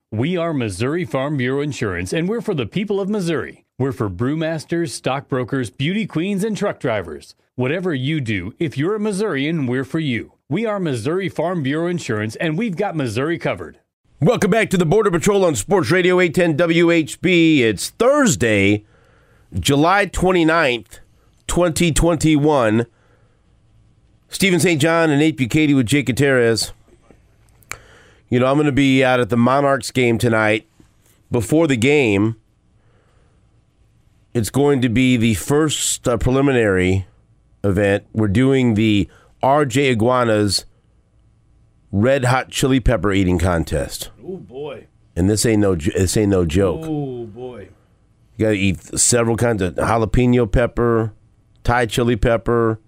We are Missouri Farm Bureau Insurance, and we're for the people of Missouri. We're for brewmasters, stockbrokers, beauty queens, and truck drivers. Whatever you do, if you're a Missourian, we're for you. We are Missouri Farm Bureau Insurance, and we've got Missouri covered. Welcome back to the Border Patrol on Sports Radio 810 WHB. It's Thursday, July 29th, 2021. Stephen St. John and Nate Bukaty with Jake Gutierrez. You know, I'm going to be out at the Monarchs game tonight. Before the game, it's going to be the first preliminary event. We're doing the RJ Iguanas Red Hot Chili Pepper eating contest. Oh, boy. And this ain't no joke. Oh, boy. You got to eat several kinds of jalapeno pepper, Thai chili pepper,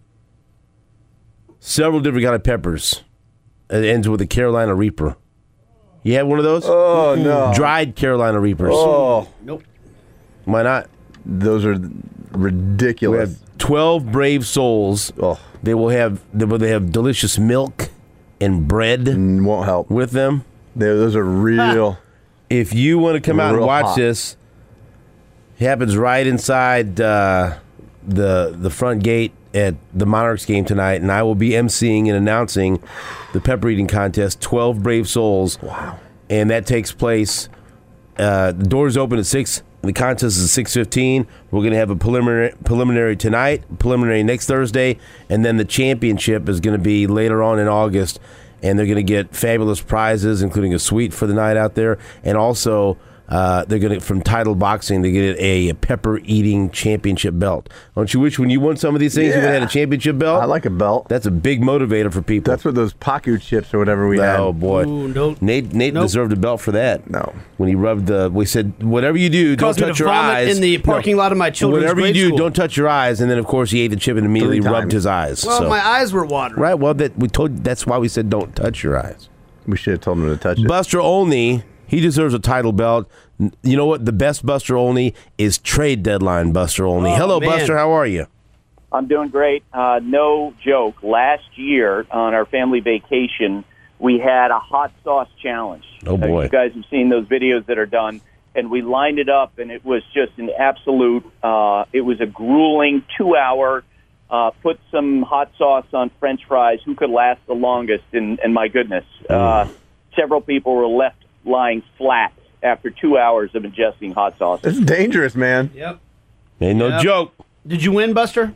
several different kind of peppers. It ends with a Carolina Reaper. You had one of those? Oh, no. Dried Carolina Reapers. Oh. Nope. Why not? Those are ridiculous. We have 12 brave souls. Oh. They have delicious milk and bread Won't help. with them. Those are real. If you want to come out and Real watch hot. this, it happens right inside the front gate at the Monarchs game tonight, and I will be emceeing and announcing the pepper eating contest, 12 Brave Souls. Wow. And that takes place, the doors open at 6, the contest is at 6:15. We're going to have a preliminary tonight, preliminary next Thursday, and then the championship is going to be later on in August, and they're going to get fabulous prizes, including a suite for the night out there, and also they're going to, from Title Boxing, they get a pepper eating championship belt. Don't you wish when you won some of these things you would have had a championship belt? I like a belt. That's a big motivator for people. That's what those Paku chips or whatever we had. Oh boy, Ooh, nope. Nate Nope. deserved a belt for that. No. When he rubbed we said whatever you do, don't Caused me touch to your vomit eyes. in the parking lot of my children's Whatever you grade do, school. don't touch your eyes. And then of course he ate the chip and immediately 3 rubbed times. his eyes. Well, So- my eyes were watering. right. Well, that's why we said don't touch your eyes. We should have told him to touch it. Buster Olney, he deserves a title belt. You know what? The best Buster Olney is trade deadline Buster Olney. Oh, Hello, man. Buster. How are you? I'm doing great. No joke. Last year on our family vacation, we had a hot sauce challenge. Oh, boy. You guys have seen those videos that are done. And we lined it up, and it was just an absolute, it was a grueling 2-hour, put some hot sauce on French fries. Who could last the longest? And my goodness, several people were left lying flat after 2 hours of ingesting hot sauce. It's dangerous, man. Yep. Ain't no Yep. joke. Did you win, Buster?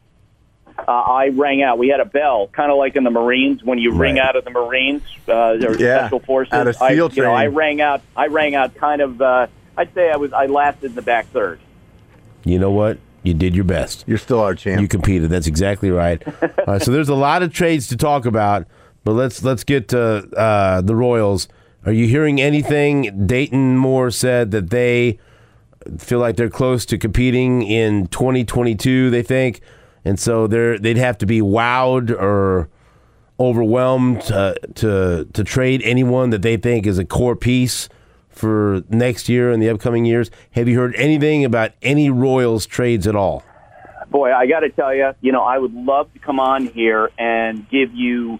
I rang out. We had a bell, kind of like in the Marines when you ring Right. out of the Marines or Yeah, Special Forces. out of SEAL training. I rang out. Kind of. I'd say I lasted in the back third. You know what? You did your best. You're still our champ. You competed. That's exactly right. All right, so there's a lot of trades to talk about, but let's get to the Royals. Are you hearing anything? Dayton Moore said that they feel like they're close to competing in 2022, they think, and so they'd have to be wowed or overwhelmed to trade anyone that they think is a core piece for next year and the upcoming years. Have you heard anything about any Royals trades at all? Boy, I got to tell you, I would love to come on here and give you,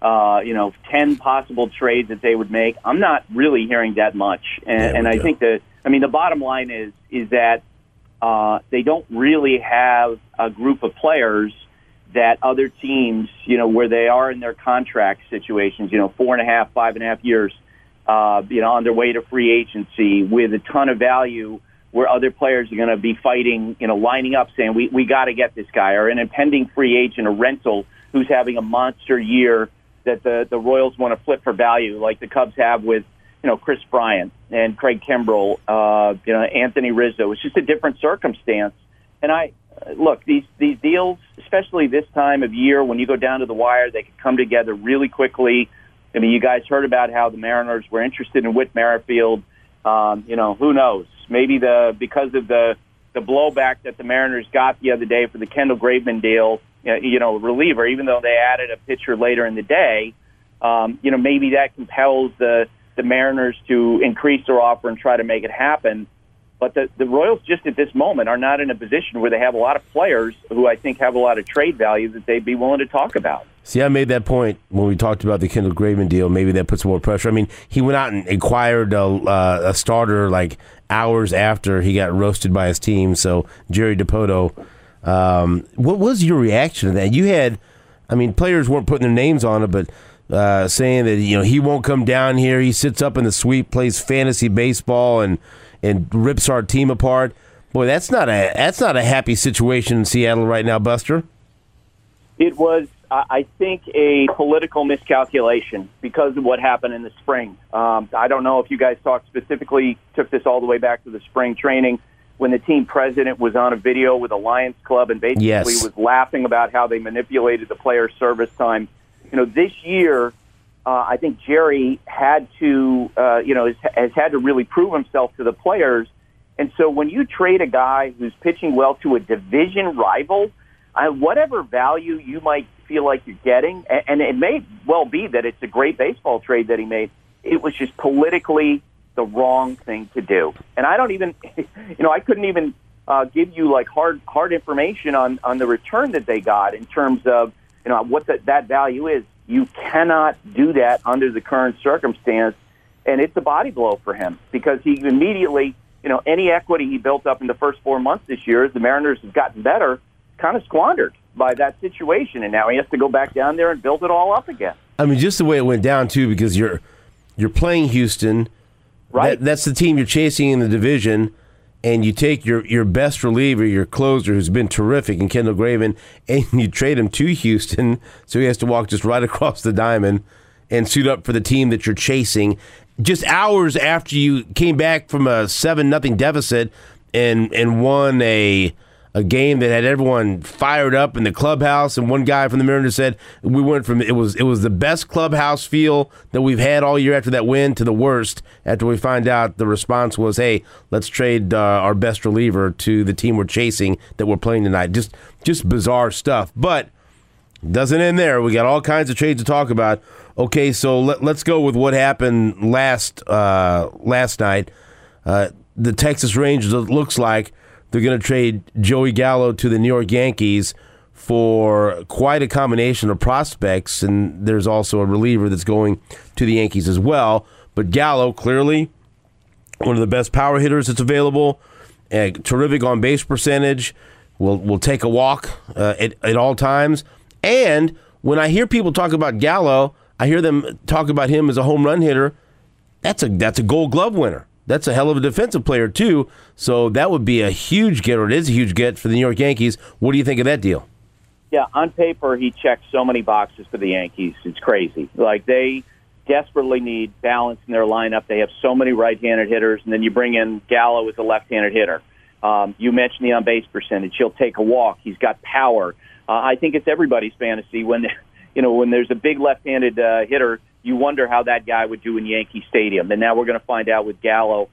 10 possible trades that they would make. I'm not really hearing that much. And I think the bottom line is that they don't really have a group of players that other teams, where they are in their contract situations, 4.5, 5.5 years, on their way to free agency with a ton of value, where other players are going to be fighting, lining up saying, we got to get this guy, or an impending free agent, a rental who's having a monster year that the Royals want to flip for value, like the Cubs have with, Chris Bryant and Craig Kimbrell, Anthony Rizzo. It's just a different circumstance. And look, these deals, especially this time of year when you go down to the wire, they can come together really quickly. I mean, you guys heard about how the Mariners were interested in Whit Merrifield. Who knows? Maybe because of the blowback that the Mariners got the other day for the Kendall Graveman deal, reliever, even though they added a pitcher later in the day, maybe that compels the Mariners to increase their offer and try to make it happen. But the Royals just at this moment are not in a position where they have a lot of players who I think have a lot of trade value that they'd be willing to talk about. See, I made that point when we talked about the Kendall Graveman deal. Maybe that puts more pressure. I mean, he went out and acquired a starter like hours after he got roasted by his team. So, Jerry Dipoto, what was your reaction to that? You had, I mean, players weren't putting their names on it, but saying that, you know, he won't come down here. He sits up in the suite, plays fantasy baseball, and rips our team apart. Boy, that's not a happy situation in Seattle right now, Buster. It was, I think, a political miscalculation because of what happened in the spring. I don't know if you guys took this all the way back to the spring training when the team president was on a video with a Lions club and basically was laughing about how they manipulated the player's service time. You know, this year, I think Jerry had to, has had to really prove himself to the players. And so when you trade a guy who's pitching well to a division rival, whatever value you might feel like you're getting, and it may well be that it's a great baseball trade that he made, it was just politically the wrong thing to do. And I don't even, I couldn't even give you like hard information on the return that they got in terms of, what that value is. You cannot do that under the current circumstance, and it's a body blow for him because he immediately, any equity he built up in the first 4 months this year as the Mariners have gotten better, kind of squandered by that situation, and now he has to go back down there and build it all up again. I mean, just the way it went down, too, because you're playing Houston. Right. That's the team you're chasing in the division, and you take your best reliever, your closer, who's been terrific, in Kendall Graveman, and you trade him to Houston, so he has to walk just right across the diamond and suit up for the team that you're chasing. Just hours after you came back from a 7-0 deficit and won a game that had everyone fired up in the clubhouse, and one guy from the Mariners said we went from it was the best clubhouse feel that we've had all year after that win to the worst after we find out the response was, hey, let's trade our best reliever to the team we're chasing that we're playing tonight. Just bizarre stuff, but doesn't end there. We got all kinds of trades to talk about. Okay, so let's go with what happened last night. The Texas Rangers, it looks like they're going to trade Joey Gallo to the New York Yankees for quite a combination of prospects, and there's also a reliever that's going to the Yankees as well. But Gallo, clearly one of the best power hitters that's available, terrific on-base percentage, will take a walk at all times. And when I hear people talk about Gallo, I hear them talk about him as a home run hitter. That's a Gold Glove winner. That's a hell of a defensive player, too. So that would be a huge get, or it is a huge get for the New York Yankees. What do you think of that deal? Yeah, on paper, he checks so many boxes for the Yankees. It's crazy. Like, they desperately need balance in their lineup. They have so many right-handed hitters, and then you bring in Gallo as a left-handed hitter. You mentioned the on-base percentage. He'll take a walk. He's got power. I think it's everybody's fantasy when there's a big left-handed hitter, you wonder how that guy would do in Yankee Stadium. And now we're going to find out with Gallo.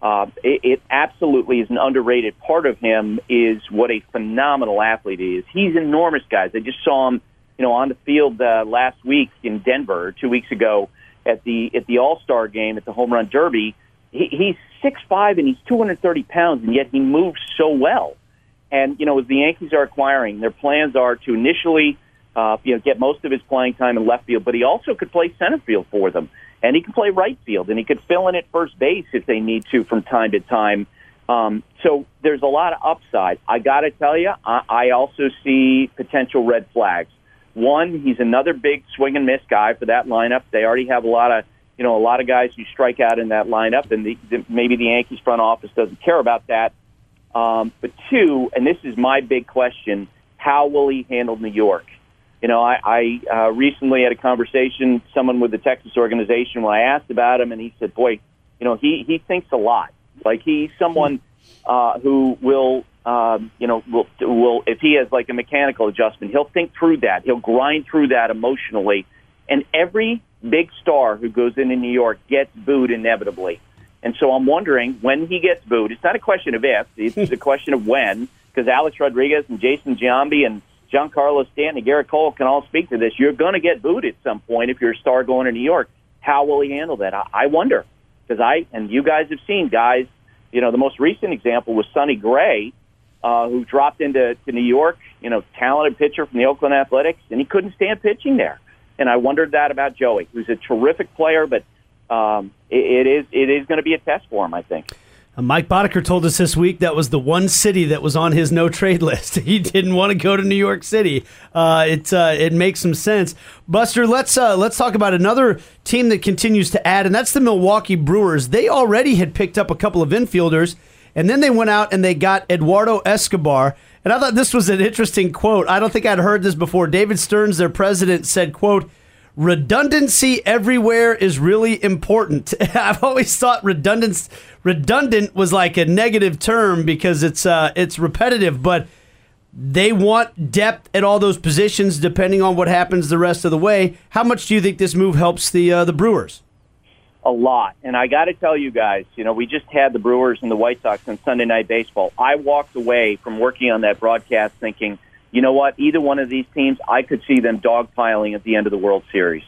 It absolutely is an underrated part of him is what a phenomenal athlete he is. He's enormous, guys. I just saw him, on the field last week in Denver, 2 weeks ago at the All-Star game at the Home Run Derby. He's 6'5", and he's 230 pounds, and yet he moves so well. And, as the Yankees are acquiring, their plans are to initially get most of his playing time in left field, but he also could play center field for them, and he can play right field, and he could fill in at first base if they need to from time to time. So there's a lot of upside. I got to tell you, I also see potential red flags. One, he's another big swing and miss guy for that lineup. They already have a lot of guys who strike out in that lineup, and maybe the Yankees front office doesn't care about that. But two, and this is my big question, how will he handle New York? I recently had a conversation, someone with the Texas organization, when I asked about him, and he said, boy, he thinks a lot. Like, he's someone who will, if he has like a mechanical adjustment, he'll think through that. He'll grind through that emotionally. And every big star who goes into New York gets booed inevitably. And so I'm wondering when he gets booed. It's not a question of if, it's a question of when, because Alex Rodriguez and Jason Giambi and Giancarlo Stanton and Garrett Cole can all speak to this. You're going to get booed at some point if you're a star going to New York. How will he handle that? I wonder, because and you guys have seen guys The most recent example was Sonny Gray, who dropped into New York, talented pitcher from the Oakland Athletics, and he couldn't stand pitching there. And I wondered that about Joey, who's a terrific player, but it is going to be a test for him, I think. Mike Boddicker told us this week that was the one city that was on his no-trade list. He didn't want to go to New York City. It makes some sense. Buster, let's talk about another team that continues to add, and that's the Milwaukee Brewers. They already had picked up a couple of infielders, and then they went out and they got Eduardo Escobar. And I thought this was an interesting quote. I don't think I'd heard this before. David Stearns, their president, said, quote, "Redundancy everywhere is really important." I've always thought redundant was like a negative term because it's repetitive, but they want depth at all those positions depending on what happens the rest of the way. How much do you think this move helps the Brewers? A lot. And I got to tell you guys, we just had the Brewers and the White Sox on Sunday Night Baseball. I walked away from working on that broadcast thinking, you know what, either one of these teams, I could see them dogpiling at the end of the World Series.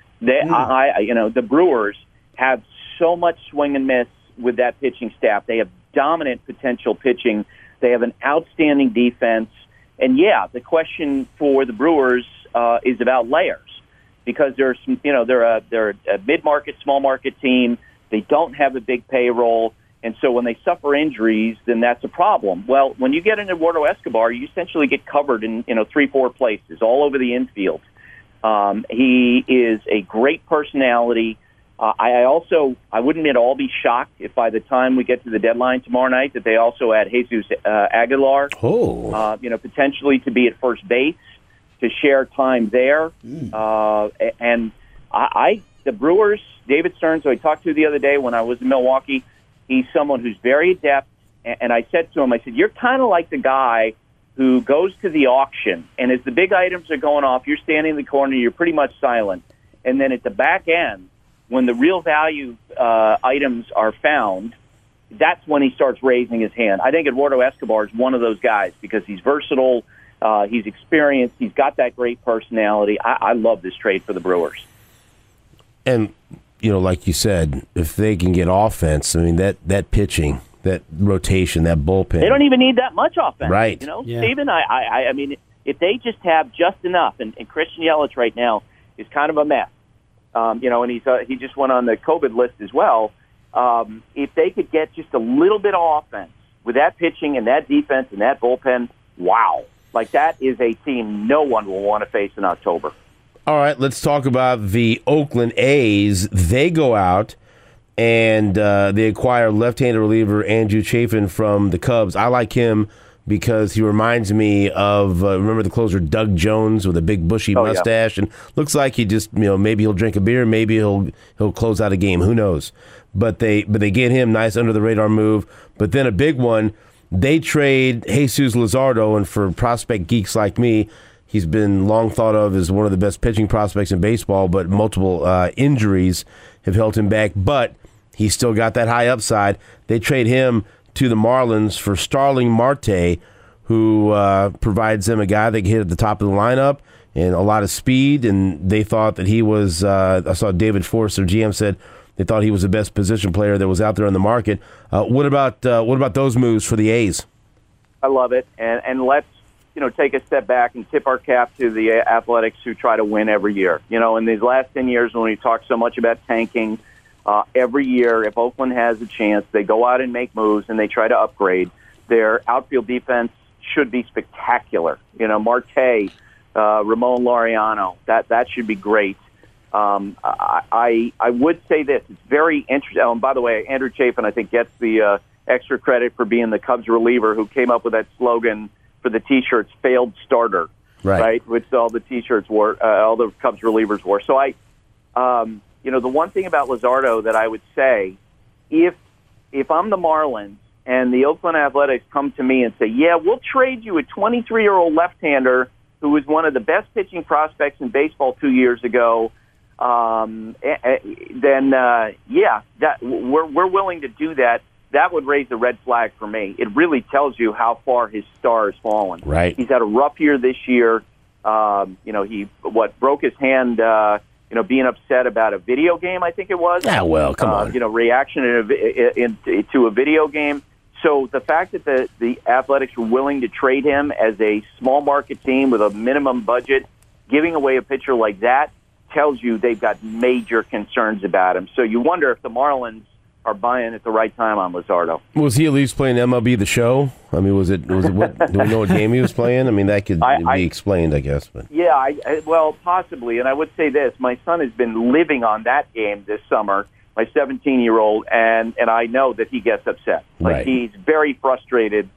The Brewers have so much swing and miss with that pitching staff. They have dominant potential pitching. They have an outstanding defense. And, the question for the Brewers is about layers. Because they're a mid-market, small-market team. They don't have a big payroll, and so when they suffer injuries, then that's a problem. Well, when you get an Eduardo Escobar, you essentially get covered in 3-4 places all over the infield. He is a great personality. I wouldn't at all be shocked if by the time we get to the deadline tomorrow night that they also add Jesus Aguilar, potentially to be at first base, to share time there. And the Brewers, David Stearns, who I talked to the other day when I was in Milwaukee, he's someone who's very adept. And I said to him, you're kind of like the guy who goes to the auction, and as the big items are going off, you're standing in the corner, you're pretty much silent. And then at the back end, when the real value items are found, that's when he starts raising his hand. I think Eduardo Escobar is one of those guys because he's versatile, he's experienced. He's got that great personality. I love this trade for the Brewers. And, like you said, if they can get offense, that pitching, that rotation, that bullpen. They don't even need that much offense. Right. Steven, I mean, if they just have just enough, and Christian Yelich right now is kind of a mess, and he just went on the COVID list as well. If they could get just a little bit of offense with that pitching and that defense and that bullpen, wow. Like, that is a team no one will want to face in October. All right, let's talk about the Oakland A's. They go out and they acquire left-handed reliever Andrew Chafin from the Cubs. I like him because he reminds me of, remember the closer Doug Jones with a big bushy mustache? Yeah. And looks like he just, maybe he'll drink a beer, maybe he'll close out a game. Who knows? But they get him, nice under-the-radar move. But then a big one, they trade Jesus Luzardo, and for prospect geeks like me, he's been long thought of as one of the best pitching prospects in baseball, but multiple injuries have held him back. But he's still got that high upside. They trade him to the Marlins for Starling Marte, who provides them a guy that can hit at the top of the lineup and a lot of speed. And they thought that he was, I saw David Forster, GM, said they thought he was the best position player that was out there on the market. What about those moves for the A's? I love it, and let's take a step back and tip our cap to the Athletics who try to win every year. In these last 10 years, when we talk so much about tanking, every year, if Oakland has a chance, they go out and make moves and they try to upgrade. Their outfield defense should be spectacular. Marte, Ramon Laureano, that should be great. I would say this. It's very interesting. Oh, and by the way, Andrew Chafin, I think, gets the extra credit for being the Cubs reliever who came up with that slogan for the T-shirts, failed starter, right? Which all the T-shirts wore, all the Cubs relievers wore. So the one thing about Luzardo that I would say, if I'm the Marlins and the Oakland Athletics come to me and say, yeah, we'll trade you a 23-year-old left-hander who was one of the best pitching prospects in baseball 2 years ago, then we're willing to do that. That would raise a red flag for me. It really tells you how far his star has fallen. Right. He's had a rough year this year. He broke his hand being upset about a video game, I think it was. Yeah, well, come on. Reaction to a video game. So the fact that the Athletics were willing to trade him as a small market team with a minimum budget, giving away a pitcher like that, tells you they've got major concerns about him. So you wonder if the Marlins are buying at the right time on Luzardo. Was he at least playing MLB The Show? I mean, was it what, do we know what game he was playing? I mean, that could be explained, I guess. But yeah, well, possibly. And I would say this. My son has been living on that game this summer, my 17-year-old, and I know that he gets upset. Right. He's very frustrated,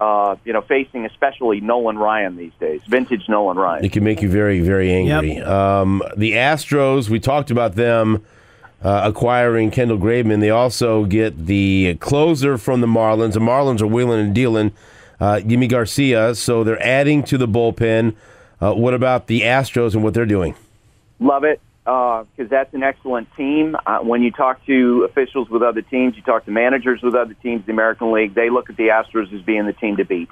facing especially Nolan Ryan these days, vintage Nolan Ryan. It can make you very, very angry. Yep. The Astros, we talked about them acquiring Kendall Graveman. They also get the closer from the Marlins. The Marlins are wheeling and dealing, Yimi Garcia, so they're adding to the bullpen. What about the Astros and what they're doing? Love it, because that's an excellent team. When you talk to officials with other teams, you talk to managers with other teams in the American League, they look at the Astros as being the team to beat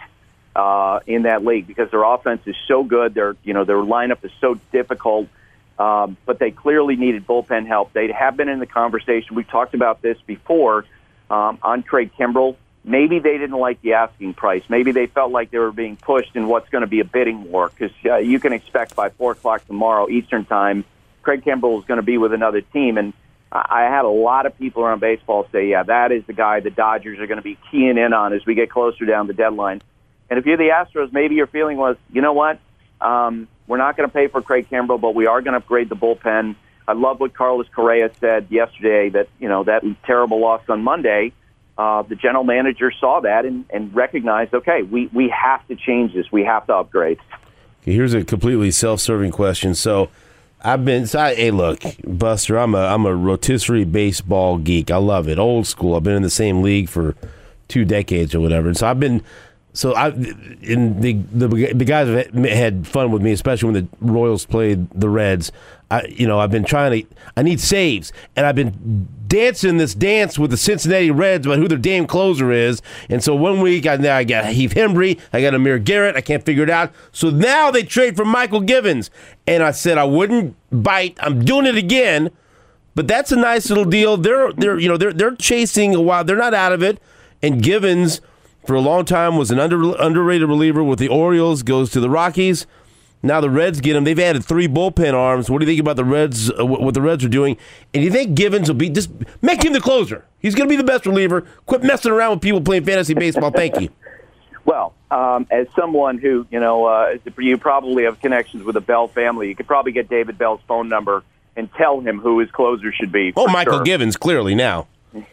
in that league because their offense is so good. Their lineup is so difficult. But they clearly needed bullpen help. They have been in the conversation. We've talked about this before on Craig Kimbrell. Maybe they didn't like the asking price. Maybe they felt like they were being pushed in what's going to be a bidding war because you can expect by 4 o'clock tomorrow Eastern time, Craig Kimbrell is going to be with another team. And I had a lot of people around baseball say, yeah, that is the guy the Dodgers are going to be keying in on as we get closer down the deadline. And if you're the Astros, maybe your feeling was, you know what? We're not going to pay for Craig Kimbrell, but we are going to upgrade the bullpen. I love what Carlos Correa said yesterday that, that terrible loss on Monday, the general manager saw that and recognized, okay, we have to change this. We have to upgrade. Okay, here's a completely self-serving question. So hey, look, Buster, I'm a rotisserie baseball geek. I love it. Old school. I've been in the same league for 2 decades or whatever. And so the guys have had fun with me, especially when the Royals played the Reds. I've been I need saves, and I've been dancing this dance with the Cincinnati Reds about who their damn closer is. And so 1 week I got Heath Hembry, I got Amir Garrett, I can't figure it out. So now they trade for Michael Givens, and I said I wouldn't bite. I'm doing it again, but that's a nice little deal. They're chasing a while. They're not out of it, and Givens, for a long time, was an underrated reliever with the Orioles, goes to the Rockies. Now the Reds get him. They've added 3 bullpen arms. What do you think about the Reds, what the Reds are doing? And you think Givens will be, just make him the closer. He's going to be the best reliever. Quit messing around with people playing fantasy baseball. Thank you. Well, as someone who, you probably have connections with the Bell family, you could probably get David Bell's phone number and tell him who his closer should be. Oh, Michael Givens, clearly now.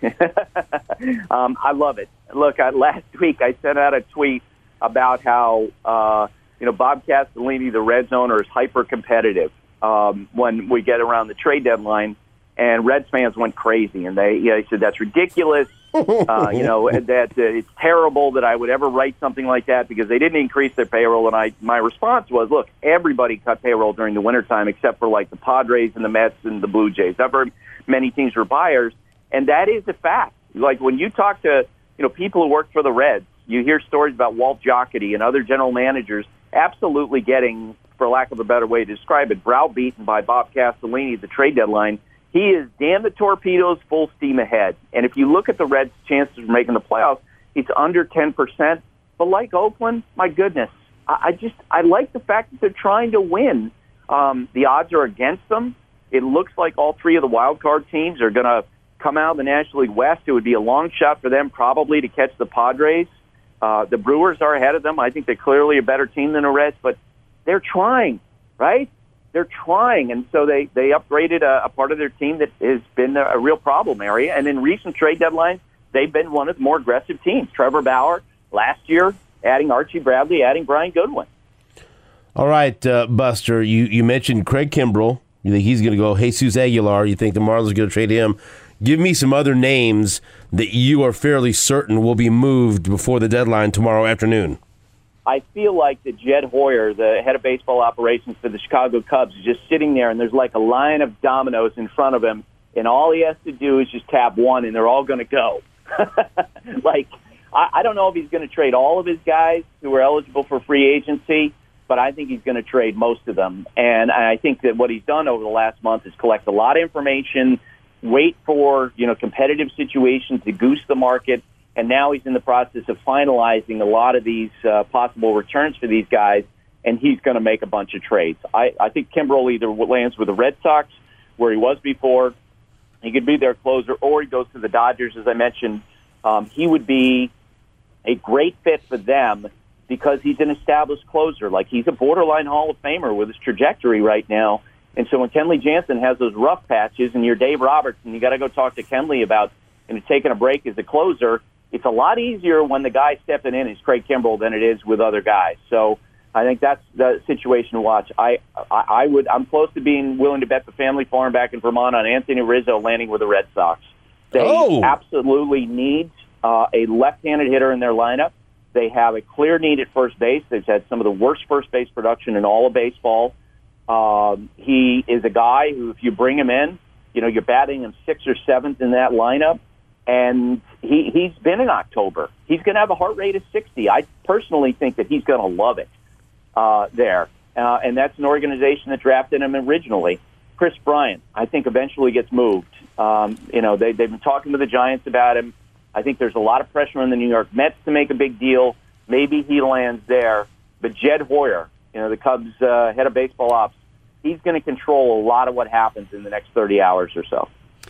I love it. Look, last week I sent out a tweet about how Bob Castellini, the Reds owner, is hyper competitive when we get around the trade deadline, and Reds fans went crazy, and they said that's ridiculous. That it's terrible that I would ever write something like that because they didn't increase their payroll. And my response was, look, everybody cut payroll during the wintertime except for like the Padres and the Mets and the Blue Jays. Not very many teams were buyers. And that is a fact. Like when you talk to people who work for the Reds, you hear stories about Walt Jocketty and other general managers absolutely getting, for lack of a better way to describe it, browbeaten by Bob Castellini at the trade deadline. He is damn the torpedoes, full steam ahead. And if you look at the Reds' chances of making the playoffs, it's under 10%. But like Oakland, my goodness, I like the fact that they're trying to win. The odds are against them. It looks like all 3 of the wild card teams are going to come out of the National League West. It would be a long shot for them probably to catch the Padres. The Brewers are ahead of them. I think they're clearly a better team than the Reds, but they're trying, right? They're trying, and so they upgraded a part of their team that has been a real problem area. And in recent trade deadlines, they've been one of the more aggressive teams. Trevor Bauer last year, adding Archie Bradley, adding Brian Goodwin. All right, Buster, you mentioned Craig Kimbrell. You think he's going to go Jesus Aguilar. You think the Marlins are going to trade him. Give me some other names that you are fairly certain will be moved before the deadline tomorrow afternoon. I feel like that Jed Hoyer, the head of baseball operations for the Chicago Cubs, is just sitting there, and there's like a line of dominoes in front of him, and all he has to do is just tap one, and they're all going to go. I don't know if he's going to trade all of his guys who are eligible for free agency, but but I think he's going to trade most of them. And I think that what he's done over the last month is collect a lot of information, wait for competitive situations to goose the market, and now he's in the process of finalizing a lot of these possible returns for these guys, and he's going to make a bunch of trades. I think Kimbrel either lands with the Red Sox, where he was before. He could be their closer, or he goes to the Dodgers, as I mentioned. He would be a great fit for them because he's an established closer. Like, he's a borderline Hall of Famer with his trajectory right now. And so when Kenley Jansen has those rough patches and you're Dave Roberts and you got to go talk to Kenley about taking a break as a closer, it's a lot easier when the guy stepping in is Craig Kimbrel than it is with other guys. So I think that's the situation to watch. I'm close to being willing to bet the family farm back in Vermont on Anthony Rizzo landing with the Red Sox. They absolutely need a left-handed hitter in their lineup. They have a clear need at first base. They've had some of the worst first base production in all of baseball. He is a guy who, if you bring him in, you're batting him 6th or 7th in that lineup, and he's been in October. He's going to have a heart rate of 60. I personally think that he's going to love it there, and that's an organization that drafted him originally. Chris Bryant, I think, eventually gets moved. They've been talking to the Giants about him. I think there's a lot of pressure on the New York Mets to make a big deal. Maybe he lands there. But Jed Hoyer, the Cubs head of baseball ops, he's going to control a lot of what happens in the next 30 hours or so.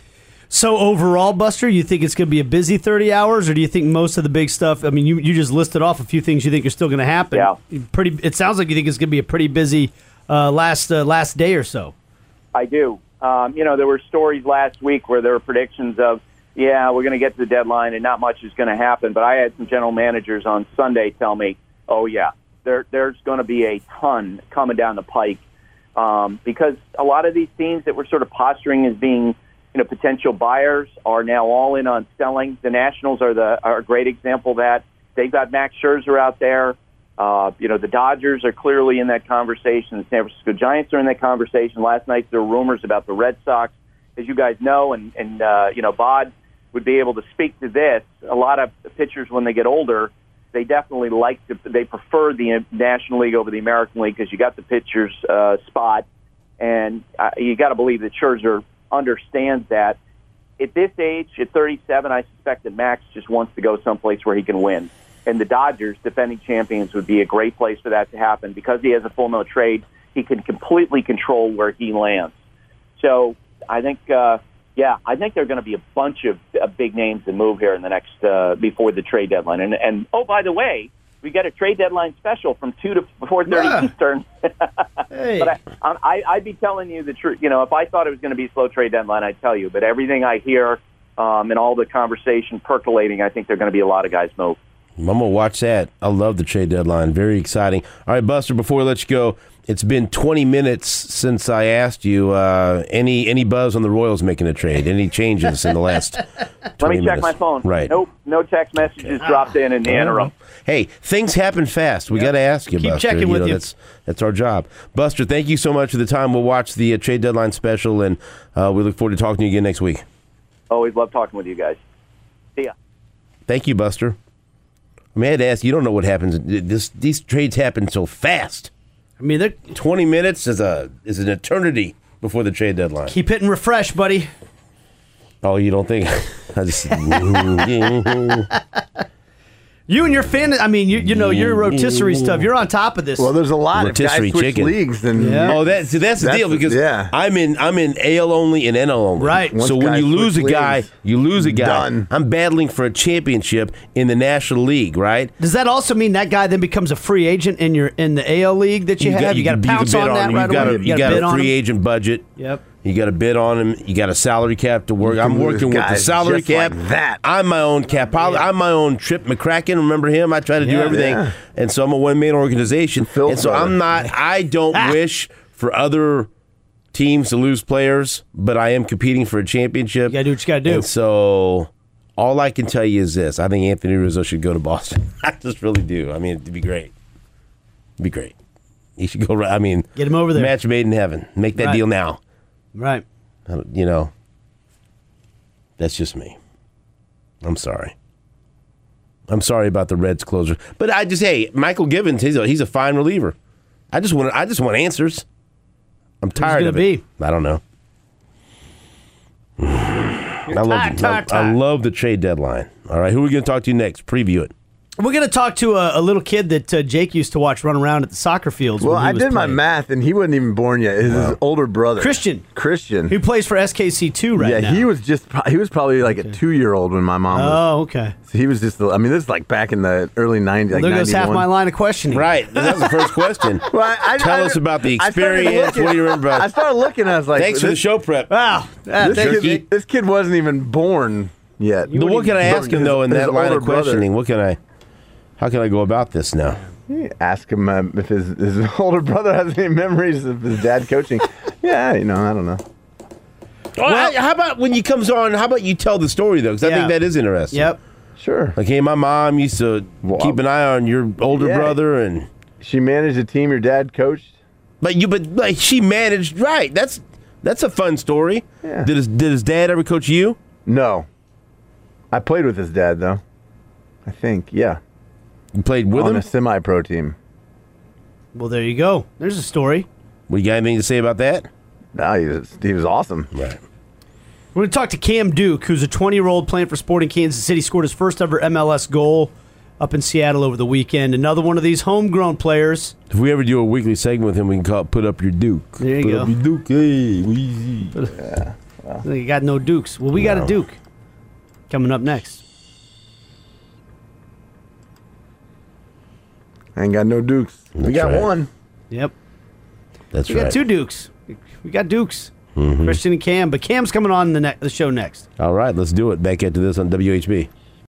So overall, Buster, you think it's going to be a busy 30 hours, or do you think most of the big stuff, I mean, you just listed off a few things you think are still going to happen. Yeah. It sounds like you think it's going to be a pretty busy last day or so. I do. There were stories last week where there were predictions of, we're going to get to the deadline and not much is going to happen. But I had some general managers on Sunday tell me, there's going to be a ton coming down the pike because a lot of these teams that were sort of posturing as being potential buyers are now all in on selling. The Nationals are a great example of that. They've got Max Scherzer out there. The Dodgers are clearly in that conversation. The San Francisco Giants are in that conversation. Last night there were rumors about the Red Sox. As you guys know, and Bod would be able to speak to this. A lot of pitchers, when they get older, they definitely they prefer the National League over the American League because you got the pitcher's spot, and you got to believe that Scherzer understands that. At this age, at 37, I suspect that Max just wants to go someplace where he can win. And the Dodgers, defending champions, would be a great place for that to happen because he has a full no trade. He can completely control where he lands. So I think, I think there are going to be a bunch of big names that move here in the next before the trade deadline. And by the way, we got a trade deadline special from 2 to 4:30 Eastern. Hey. But I'd be telling you the truth. If I thought it was going to be a slow trade deadline, I'd tell you. But everything I hear and all the conversation percolating, I think there are going to be a lot of guys move. I'm going to watch that. I love the trade deadline. Very exciting. All right, Buster, before we let you go, it's been 20 minutes since I asked you any buzz on the Royals making a trade, any changes in the last 20 minutes? Let me check my phone. Right. Nope, no text messages dropped in the interim. Hey, things happen fast. We got to ask you, Keep Buster. checking with you. That's our job. Buster, thank you so much for the time. We'll watch the trade deadline special, and we look forward to talking to you again next week. Always love talking with you guys. See ya. Thank you, Buster. I mean, I had to ask, you don't know what happens. These trades happen so fast. I mean, 20 minutes is an eternity before the trade deadline. keep hitting refresh, buddy. Oh, you don't think? I just. You and your fan, I mean, your rotisserie stuff, you're on top of this. Well, there's a lot of guys Rotisserie switch chicken. leagues. And Yeah. Oh, that's the deal because yeah. I'm in AL only and NL only. Right. So Once when guys you lose a switch guy, leagues, you lose a guy. done. I'm battling for a championship in the National League, right? Does that also mean that guy then becomes a free agent in the AL league that you have? You got to pounce bid on that him. right away. You got a free agent budget. Yep. You got to bid on him. You got a salary cap to work. You I'm can lose working with the guys salary just cap. like that. I'm my own cap. I'm my own Trip McCracken. Remember him? I try to do Yeah. everything. Yeah. And so I'm a one-man organization. Phil And so brother. I don't wish for other teams to lose players, but I am competing for a championship. You got to do what you got to do. And so all I can tell you is this. I think Anthony Rizzo should go to Boston. I just really do. I mean, it'd be great. It'd be great. He should go. I mean, Get him over there. Match made in heaven. Make that Right. deal now. Right. That's just me. I'm sorry. I'm sorry about the Reds closer. But Michael Givens, he's a fine reliever. I just want answers. I'm tired gonna of it. be? I don't know. I love the trade deadline. All right, who are we going to talk to next? Preview it. We're going to talk to a little kid that Jake used to watch run around at the soccer fields. Well, when he I was did my playing. math, and he wasn't even born yet. His older brother, Christian, Who plays for SKC2 right now. he was probably like a 2-year-old when my mom was. Oh, okay. So he was just. I mean, this is like back in the early '90s. Like There goes half 91. my line of questioning. Right. That was the first question. Well, Tell us about the I started experience. looking- What do you remember about? I started looking. I was like, Thanks for the show prep. Wow. This kid wasn't even born yet. What can I ask him though in His that line older of brother. questioning? How can I go about this now? Ask him if his older brother has any memories of his dad coaching. Yeah, I don't know. Well, how about when he comes on? How about you tell the story though? Because I think that is interesting. Yep. Sure. Like, hey, my mom used to keep an eye on your older brother, and she managed a team your dad coached. But she managed, right? That's a fun story. Yeah. Did his dad ever coach you? No. I played with his dad though. I think, yeah. You played with on him? a semi-pro team. Well, there you go. There's a story. We got anything to say about that? No, he was awesome. Right. We're going to talk to Cam Duke, who's a 20-year-old playing for Sporting Kansas City, scored his first ever MLS goal up in Seattle over the weekend. Another one of these homegrown players. If we ever do a weekly segment with him, we can call it Put Up Your Duke. There you Put go. Up Your Duke. Hey, Weezy. Yeah. You got no Dukes. Well, we got a Duke coming up next. I ain't got no Dukes. We got right. one. Yep. That's We right. got two Dukes. We got Dukes. Christian and Cam. But Cam's coming on the show next. All right, let's do it. Back into this on WHB.